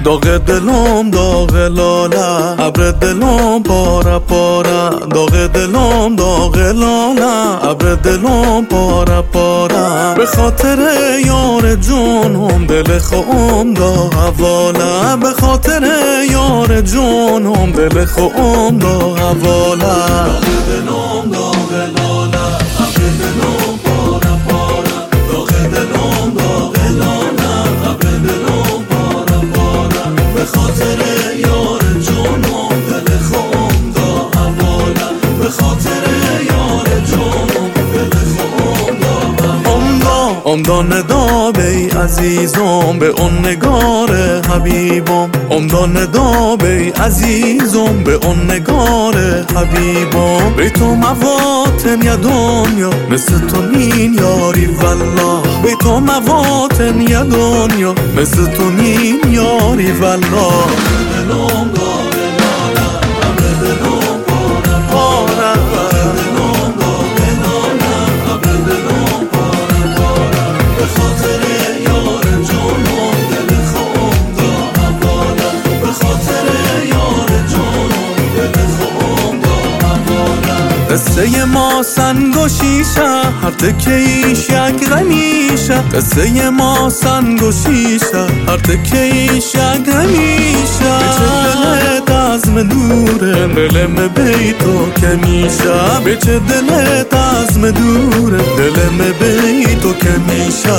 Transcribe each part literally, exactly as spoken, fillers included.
داغ دلم داغ لاله، ابر دلم پاره پاره. داغ دلم داغ لاله، ابر دلم پاره پاره. به خاطر یار جونم دل خوام دا حواله. به خاطر یار جونم دل خوام دا حواله. داغ دلم داغ لاله، ابر دلم پاره پاره. داغ دلم داغ لاله، ابر دلم پاره پاره. به خاطر یار جونم دل خوام دا حواله. به خاطر یار جونم دل خوام دا حواله. امدان ندا بی عزیزم به اون نگار حبیبم. امدان ندا بی عزیزم به اون نگار حبیبم. بی تو مواتن یا دنیا مثل تو نین یاری والله. بی تو مواتن یا دنیا مثل تو نین یاری والله. دلم داغ لاله، ابر دلم پاره پاره. دلم داغ لاله، ابر دلم پاره پاره. به خاطر یار جونم دل خوام دا حواله. به خاطر یار جونم دل خوام دا حواله. قصه ما سنگ و شیشه، هر تکه ایش یک غمیشه. قصه ما سنگ و شیشه، هر تکه ایش یک غمیشه. به چه دلت عزم دوره، دلم بی تو که میشه. به چه دلت عزم دوره، دلم بی تو که میشه.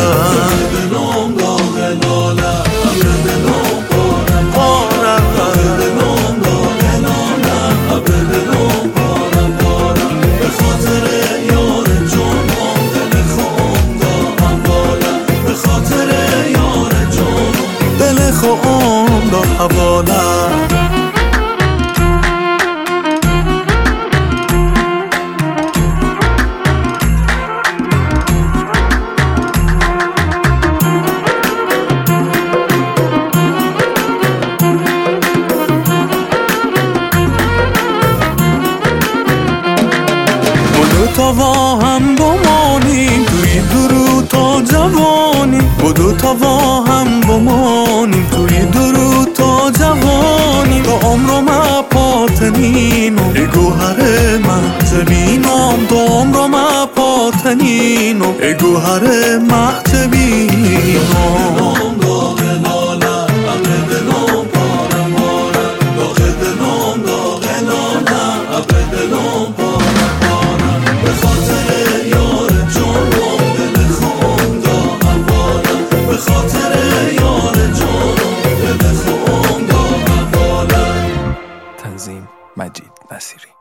دلم داغ لاله، ابر دلم پاره پاره. دلم داغ لاله، ابر دلم پاره پاره. به خاطر یار جونم دل خوام دا حواله. به خاطر یار جونم دل خوام دا حواله. تا با هم بمانیم توی درود تا جوانی. بدو تا با هم بمانیم توی درود تا جوانی. تا عمرو ما پاتنینم ای گوهر محتبینم. تا عمرو ما پاتنینم ای گوهر محتبینم. مجید نصیری.